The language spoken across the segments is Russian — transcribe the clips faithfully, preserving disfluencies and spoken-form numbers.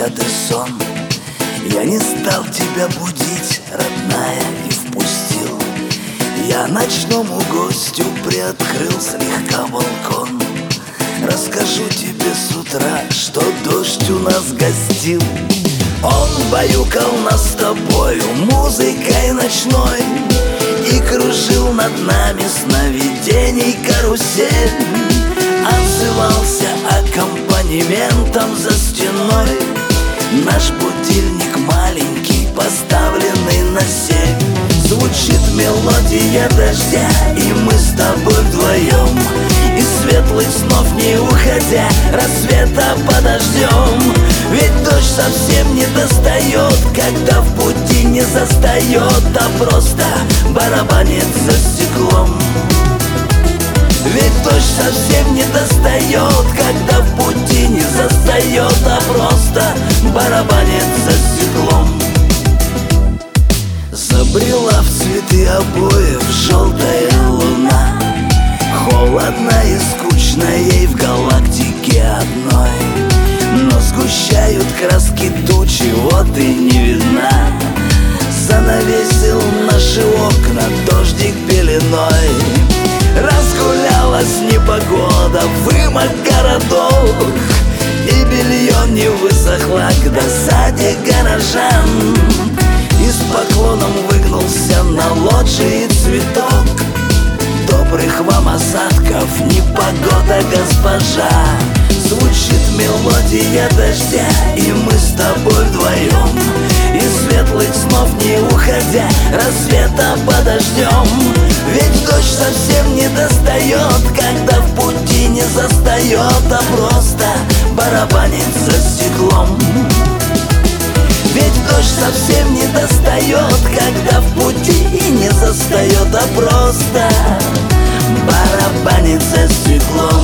пятый сон. Я не стал тебя будить, родная, и впустил. Я ночному гостю приоткрыл слегка балкон. Расскажу тебе с утра, что дождь у нас гостил. Он баюкал нас с тобою музыкой ночной и кружил над нами сновидений карусель. Отзывался аккомпанементом за стеной наш будильник маленький, поставленный на семь. Звучит мелодия дождя, и мы с тобой вдвоем, из светлых снов не уходя, рассвета подождем. Ведь дождь совсем не достает, когда в пути не застает, а просто барабанит за стеклом. Ведь дождь совсем не достает, когда в пути не застает, а просто барабанит за стеклом. Забрела в цветы обоев желтая луна, холодно и скучно ей в галактике одной. Но сгущают краски тучи, вот и не видна. Занавесил наши окна дождик пеленой. Разгулялась непогода, вымок городов, и белье не высохло к досаде горожан. И с поклоном выгнулся на лоджии цветок. Добрых вам осадков, непогода, госпожа. Звучит мелодия дождя, и мы с тобой вдвоем, из светлых снов не уходя, рассвета подождем. Ведь дождь совсем не достает, когда в пути не застает, а просто барабанит за стеклом. Ведь дождь совсем не достает, когда в пути не застает, а просто барабанит за стеклом.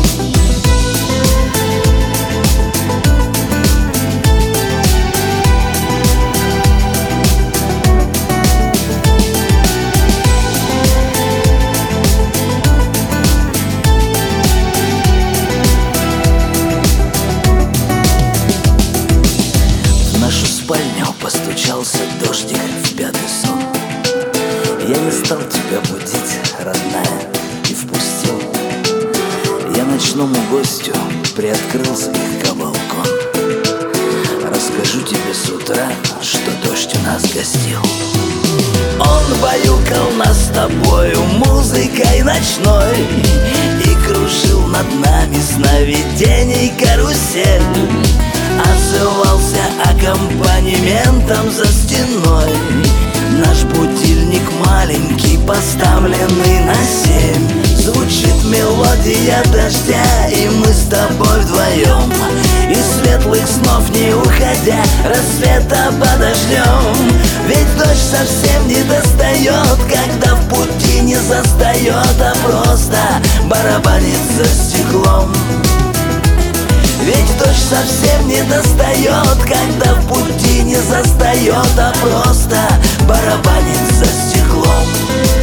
Постучался дождик в пятый сон. Я не стал тебя будить, родная, и впустил. Я ночному гостю приоткрыл слегка балкон. Расскажу тебе с утра, что дождь у нас гостил. Он баюкал нас с тобою музыкой ночной и кружил над нами сновидений карусель. Отзывался аккомпанементом за стеной наш будильник маленький, поставленный на семь. Звучит мелодия дождя, и мы с тобой вдвоем, из светлых снов не уходя, рассвета подождем. Ведь дождь совсем не достает, когда в пути не застает, а просто барабанит за стеклом. Ведь дождь совсем не достает, когда в пути не застает, а просто барабанит за стеклом.